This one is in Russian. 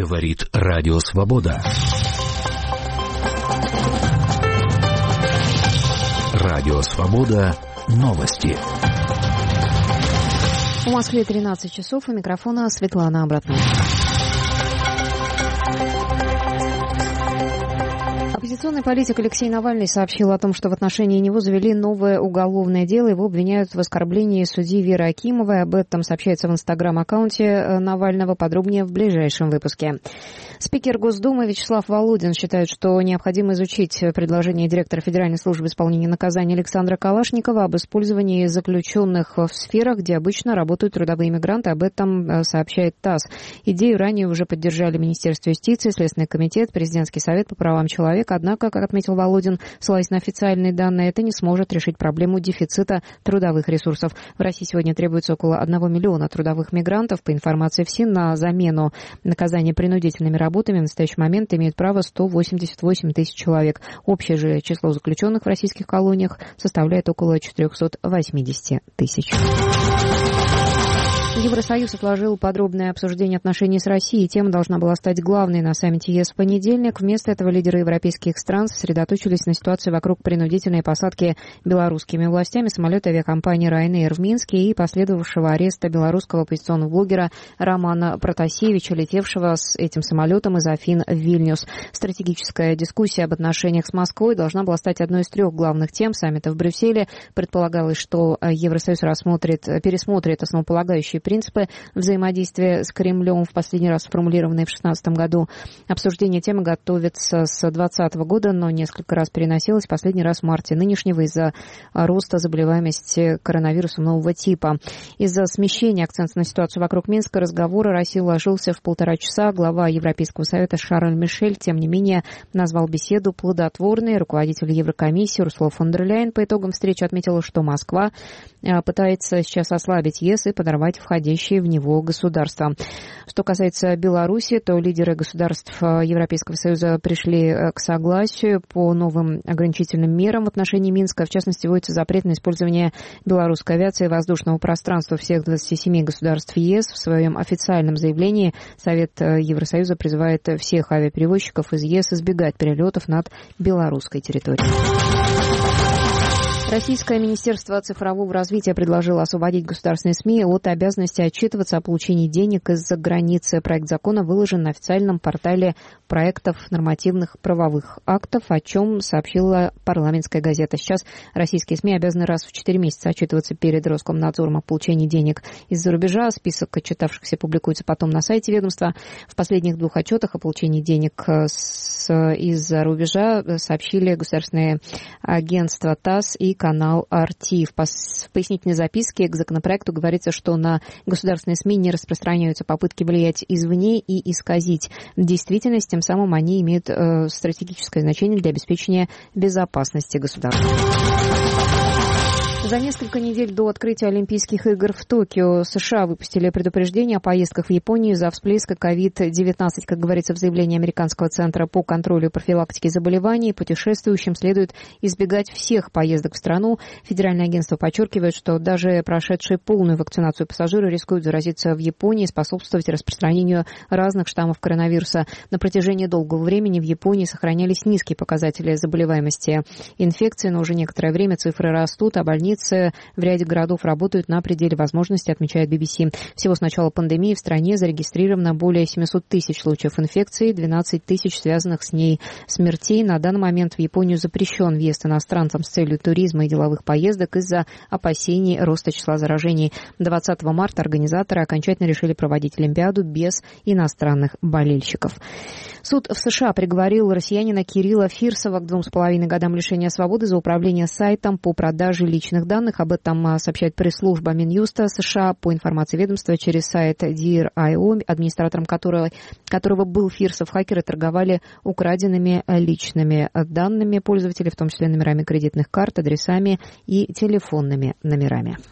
Говорит Радио Свобода. Радио Свобода. Новости. В Москве 13 часов. У микрофона Светлана Абратная. Оппозиционный политик Алексей Навальный сообщил о том, что в отношении него завели новое уголовное дело. Его обвиняют в оскорблении судьи Веры Акимовой. Об этом сообщается в инстаграм-аккаунте Навального. Подробнее в ближайшем выпуске. Спикер Госдумы Вячеслав Володин считает, что необходимо изучить предложение директора Федеральной службы исполнения наказаний Александра Калашникова об использовании заключенных в сферах, где обычно работают трудовые мигранты. Об этом сообщает ТАСС. Идею ранее уже поддержали Министерство юстиции, Следственный комитет, Президентский совет по правам человека. Однако, как отметил Володин, ссылаясь на официальные данные, это не сможет решить проблему дефицита трудовых ресурсов. В России сегодня требуется около 1 миллиона трудовых мигрантов. По информации ФСИН, на замену наказания принудительными работами в настоящий момент имеют право 188 тысяч человек. Общее же число заключенных в российских колониях составляет около 480 тысяч. Евросоюз отложил подробное обсуждение отношений с Россией. Тема должна была стать главной на саммите ЕС в понедельник. Вместо этого лидеры европейских стран сосредоточились на ситуации вокруг принудительной посадки белорусскими властями самолета авиакомпании Ryanair в Минске и последовавшего ареста белорусского оппозиционного блогера Романа Протасевича, летевшего с этим самолетом из Афин в Вильнюс. Стратегическая дискуссия об отношениях с Москвой должна была стать одной из 3 главных тем саммита в Брюсселе. Предполагалось, что Евросоюз пересмотрит основополагающие принципы взаимодействия с Кремлем, в последний раз сформулированные в 2016 году. Обсуждение темы готовится с 2020 года, но несколько раз переносилось. Последний раз в марте нынешнего из-за роста заболеваемости коронавирусом нового типа. Из-за смещения акцента на ситуацию вокруг Минска разговор о России уложился в 1,5 часа. Глава Европейского совета Шарль Мишель, тем не менее, назвал беседу плодотворной. Руководитель Еврокомиссии Урсула фон дер Ляйен по итогам встречи отметила, что Москва пытается сейчас ослабить ЕС и подорвать входящие в него государства. Что касается Беларуси, то лидеры государств Европейского Союза пришли к согласию по новым ограничительным мерам в отношении Минска. В частности, вводится запрет на использование белорусской авиации и воздушного пространства всех 27 государств ЕС. В своем официальном заявлении Совет Евросоюза призывает всех авиаперевозчиков из ЕС избегать перелетов над белорусской территорией. Российское Министерство цифрового развития предложило освободить государственные СМИ от обязанности отчитываться о получении денег из-за границы. Проект закона выложен на официальном портале проектов нормативных правовых актов, о чем сообщила парламентская газета. Сейчас российские СМИ обязаны раз в 4 месяца отчитываться перед Роскомнадзором о получении денег из-за рубежа. Список отчитавшихся публикуется потом на сайте ведомства. В последних 2 отчетах о получении денег из-за рубежа сообщили государственные агентства ТАСС и канал RT. В пояснительной записке к законопроекту говорится, что на государственные СМИ не распространяются попытки влиять извне и исказить действительность, тем самым они имеют стратегическое значение для обеспечения безопасности государства. За несколько недель до открытия Олимпийских игр в Токио США выпустили предупреждение о поездках в Японию из-за всплеска COVID-19. Как говорится в заявлении Американского центра по контролю и профилактике заболеваний, путешествующим следует избегать всех поездок в страну. Федеральное агентство подчеркивает, что даже прошедшие полную вакцинацию пассажиры рискуют заразиться в Японии и способствовать распространению разных штаммов коронавируса. На протяжении долгого времени в Японии сохранялись низкие показатели заболеваемости инфекции, но уже некоторое время цифры растут, а больницы в ряде городов работают на пределе возможностей, отмечает BBC. Всего с начала пандемии в стране зарегистрировано более 700 тысяч случаев инфекции, 12 тысяч связанных с ней смертей. На данный момент в Японию запрещен въезд иностранцам с целью туризма и деловых поездок из-за опасений роста числа заражений. 20 марта организаторы окончательно решили проводить Олимпиаду без иностранных болельщиков. Суд в США приговорил россиянина Кирилла Фирсова к 2,5 годам лишения свободы за управление сайтом по продаже личных данных. Об этом сообщает пресс-служба Минюста США. По информации ведомства, через сайт Dear.io, администратором которого был Фирсов, хакеры торговали украденными личными данными пользователей, в том числе номерами кредитных карт, адресами и телефонными номерами.